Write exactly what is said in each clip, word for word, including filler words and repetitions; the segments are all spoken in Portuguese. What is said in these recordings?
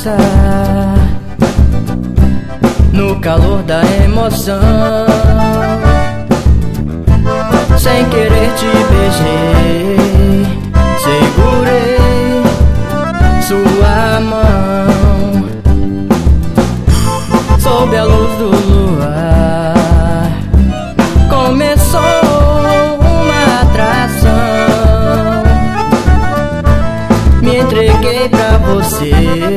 praça, no calor da emoção, sem querer te beijei, segurei sua mão, sob a luz do luar, começou uma atração. Me entreguei pra você,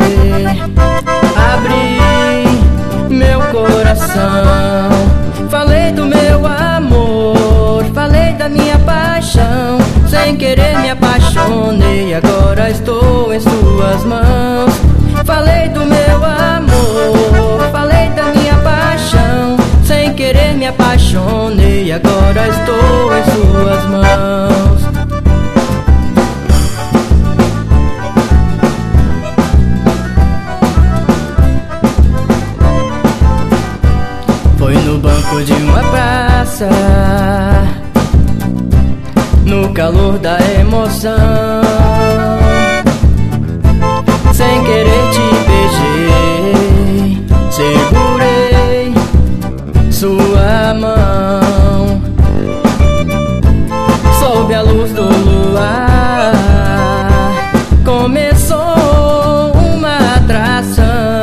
abri meu coração, falei do meu amor, falei da minha paixão. Sem querer me apaixonei, agora estou em suas mãos. Falei do meu amor, falei da minha paixão. Sem querer me apaixonei, agora estou em suas mãos. Foi no banco de uma praça, no calor da emoção, sem querer te beijei, segurei sua mão, sob a luz do luar, começou uma atração.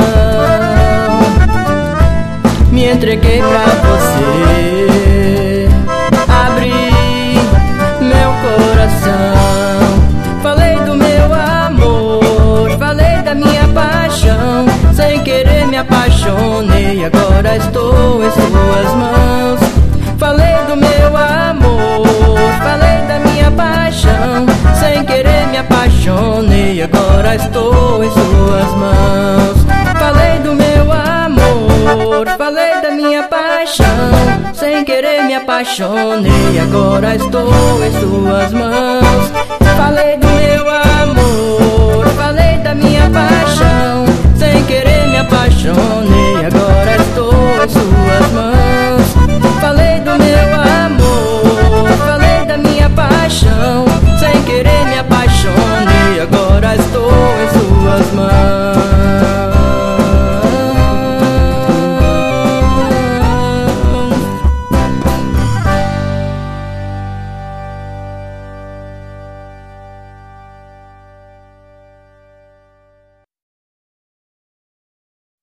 Me entreguei pra você, abri meu coração, falei do meu amor, falei da minha paixão. Sem querer me apaixonei, agora estou em suas mãos. Falei do meu amor, falei da minha paixão. Sem querer me apaixonei, agora estou em suas mãos. Falei do meu amor, falei da minha paixão. Sem querer me apaixonei, agora estou em suas mãos. Falei do meu amor, falei da minha paixão. Sem querer me apaixonei,